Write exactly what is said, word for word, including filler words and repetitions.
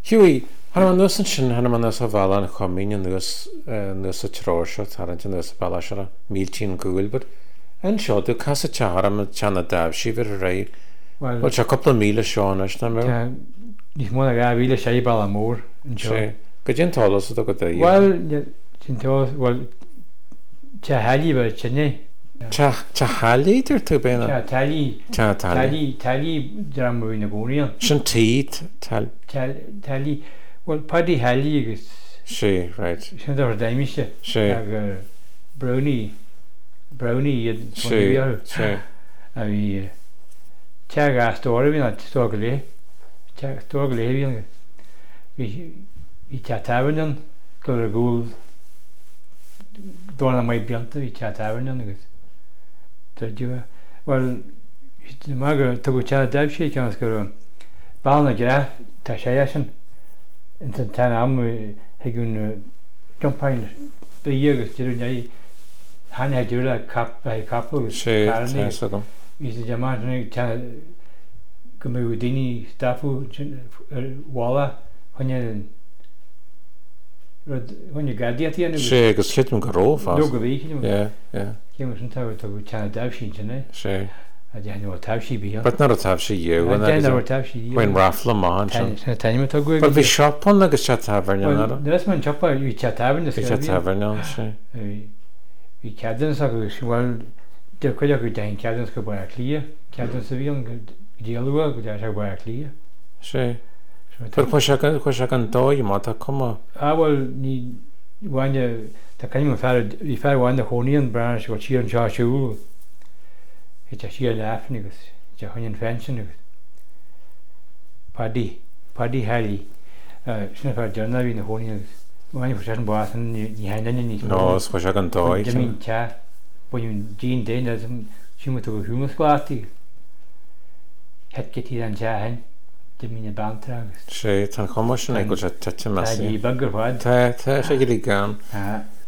Huey, han man nusan sin han man nusa vala na chomín nus nusa trósio tarant nusa balasha miltin Google but en seo du casa charam chana dab si vir rai. Well, a couple of mile Sean as na mer. Nis mo ga vile sei bala mór en seo. Go jin tolas do go dai. Well, jin tolas well cha hali ba chne. Cha cha hali der tu bena. Cha tali. Cha tali tali dram in Bonian. Shin teet tal tali well paddy hali is she right. Shin der daimische. She brownie brownie she she I Tjaga stor vi att stågle. Tjaga stågle vi vi vi tjatavernen går gul. Då när mig bjante vi tjatavernen det. Det ju väl det maga tog tjata davshi kan ska barna gra ta shayasen. Inte tan am hegun campaign det gör det ju nej han hade ju det kap på kap och så is the Jamaican come dini stafu wala when you when you got the end she go slit mun go fast no go week yeah yeah came some to to chana davshi ne she a ja no tavshi bi but not a tavshi you when that no tavshi when rafla man tani to go but we shop on the chat tavern no the rest man choppa we chat tavern the chat tavern no she we cadence so well det kunne jeg ikke tænke, at den skal være clear. Kan den så virkelig dialog, at jeg skal være clear. Se. For på shakan, på shakan to i mata kommer. Ah, well, ni wanda, der kan man færre, vi færre wanda honien branch, og siger en charge. Det er siger lafnigus. Det er honien fansen. Paddy, paddy hali. Eh, sådan for journal vi en honien. Man får sådan bare sådan i handen i. No, på shakan to i. Det min cha. When you Jean den der som synger til humorskvartig. Hat get i den jahan. Det mine bandtrag. Se, tan kommer sådan ikke at tage til mig. Ja, i bunker for. Ta ta så ikke det gerne. Ja.